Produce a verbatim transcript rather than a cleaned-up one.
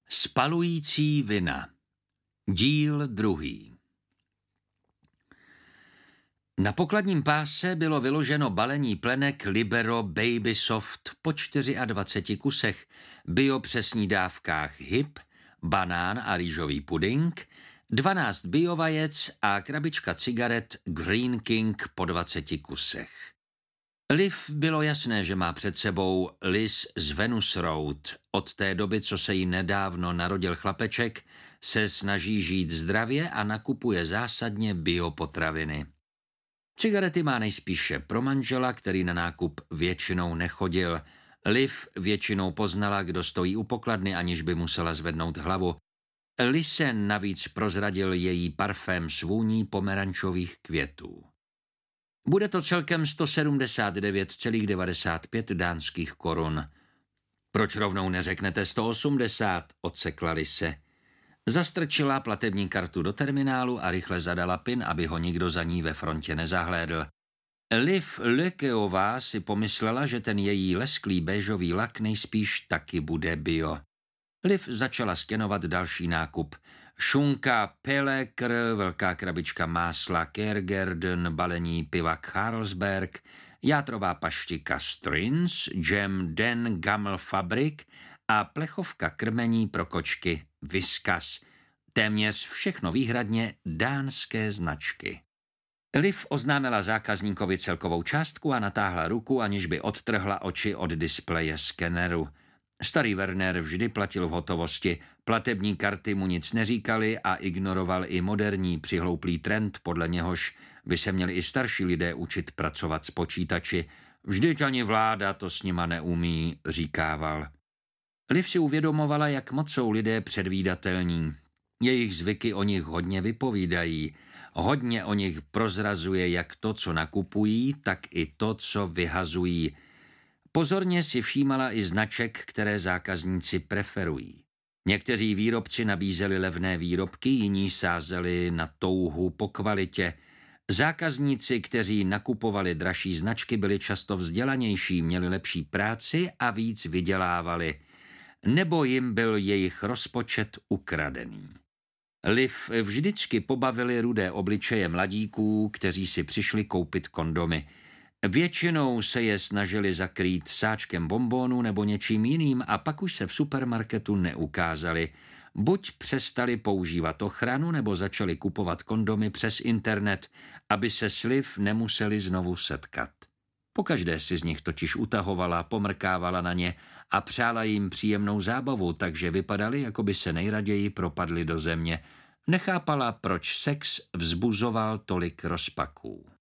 Spalující vina. Díl druhý. Na pokladním páse bylo vyloženo balení plenek Libero Baby Soft po dvaceti čtyřech kusech, bio přesní dávkách hyb, banán a rýžový puding, dvanáct bio vajec a krabička cigaret Green King po dvaceti kusech. Liv bylo jasné, že má před sebou Liz z Venus Road. Od té doby, co se jí nedávno narodil chlapeček, se snaží žít zdravě a nakupuje zásadně biopotraviny. Cigarety má nejspíše pro manžela, který na nákup většinou nechodil. Liv většinou poznala, kdo stojí u pokladny, aniž by musela zvednout hlavu. Lise navíc prozradil její parfém s vůní pomerančových květů. Bude to celkem sto sedmdesát devět celá devadesát pět dánských korun. Proč rovnou neřeknete sto osmdesát, odsekla Lise. Zastrčila platební kartu do terminálu a rychle zadala pin, aby ho nikdo za ní ve frontě nezahlédl. Liv Lekeová si pomyslela, že ten její lesklý béžový lak nejspíš taky bude bio. Liv začala skenovat další nákup. Šunka Pelekr, velká krabička másla Kergerden, balení piva Carlsberg, játrová paštika Strins, džem Den Gamel Fabrik a plechovka krmení pro kočky Whiskas. Téměř všechno výhradně dánské značky. Liv oznámila zákazníkovi celkovou částku a natáhla ruku, aniž by odtrhla oči od displeje skeneru. Starý Werner vždy platil v hotovosti, platební karty mu nic neříkali a ignoroval i moderní přihlouplý trend, podle něhož by se měli i starší lidé učit pracovat s počítači. Vždyť ani vláda to s nima neumí, říkával. Liv si uvědomovala, jak moc jsou lidé předvídatelní. Jejich zvyky o nich hodně vypovídají. Hodně o nich prozrazuje jak to, co nakupují, tak i to, co vyhazují. Pozorně si všímala i značek, které zákazníci preferují. Někteří výrobci nabízeli levné výrobky, jiní sázeli na touhu po kvalitě. Zákazníci, kteří nakupovali dražší značky, byli často vzdělanější, měli lepší práci a víc vydělávali. Nebo jim byl jejich rozpočet ukradený. Liv vždycky pobavili rudé obličeje mladíků, kteří si přišli koupit kondomy. Většinou se je snažili zakrýt sáčkem bonbónu nebo něčím jiným a pak už se v supermarketu neukázali. Buď přestali používat ochranu, nebo začali kupovat kondomy přes internet, aby se s Liv nemuseli znovu setkat. Pokaždé si z nich totiž utahovala, pomrkávala na ně a přála jim příjemnou zábavu, takže vypadali, jako by se nejraději propadli do země. Nechápala, proč sex vzbuzoval tolik rozpaků.